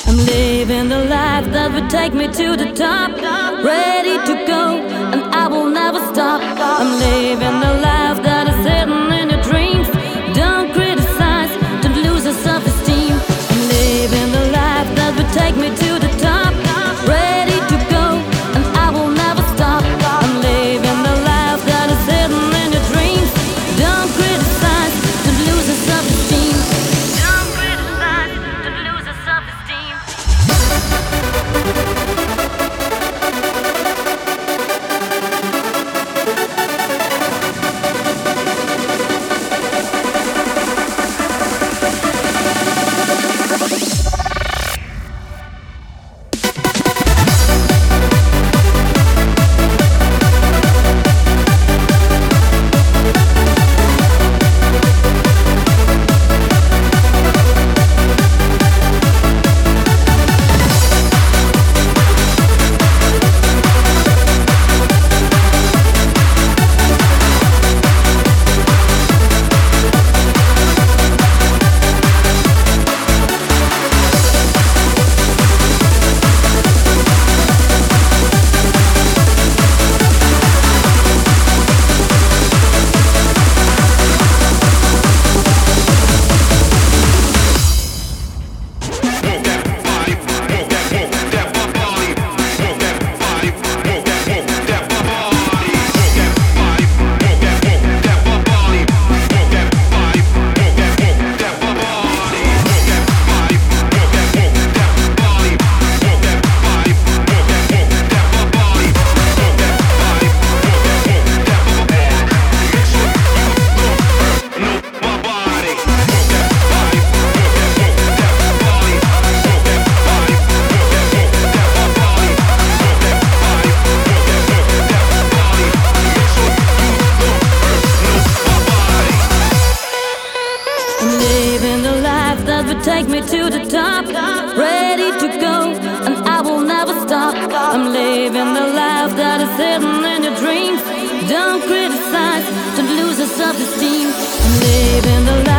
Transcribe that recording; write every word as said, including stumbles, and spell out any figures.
I'm living the life that will take me to the top. Ready to go, and I will never stop. I'm living the life that is hidden in your dreams. Don't criticize, don't lose your self-esteem. I'm living the life that will take me to the top. Ready to go, and I will never stop. I'm living the life that is hidden in your dreams. Don't criticize, don't lose your self-esteem. Don't criticize, don't lose your self-esteem. Take me to the top, ready to go, and I will never stop. I'm living the life that is hidden in your dreams. Don't criticize, don't lose your self-esteem. I'm living the life